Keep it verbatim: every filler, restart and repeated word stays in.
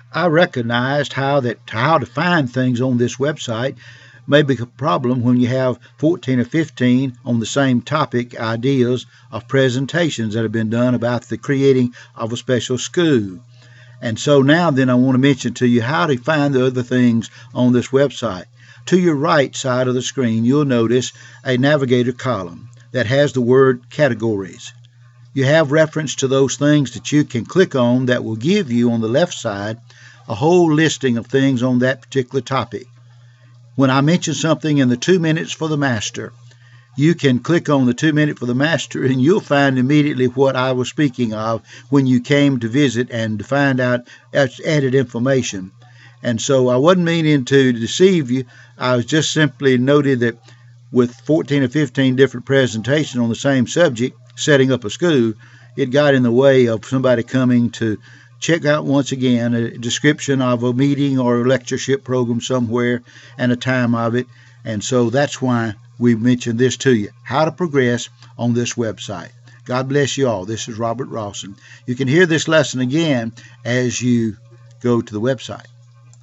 I recognized how that how to find things on this website may be a problem when you have fourteen or fifteen on the same topic ideas of presentations that have been done about the creating of a special school. And so now then I want to mention to you how to find the other things on this website. To your right side of the screen, you'll notice a navigator column that has the word categories. You have reference to those things that you can click on that will give you on the left side a whole listing of things on that particular topic. When I mention something in the two minutes for the master, you can click on the two minute for the master and you'll find immediately what I was speaking of when you came to visit and to find out added information. And so I wasn't meaning to deceive you. I was just simply noted that with fourteen or fifteen different presentations on the same subject, setting up a school, it got in the way of somebody coming to check out once again a description of a meeting or a lectureship program somewhere and a time of it. And so that's why we mentioned this to you, how to progress on this website. God bless you all. This is Robert Rawson. You can hear this lesson again as you go to the website.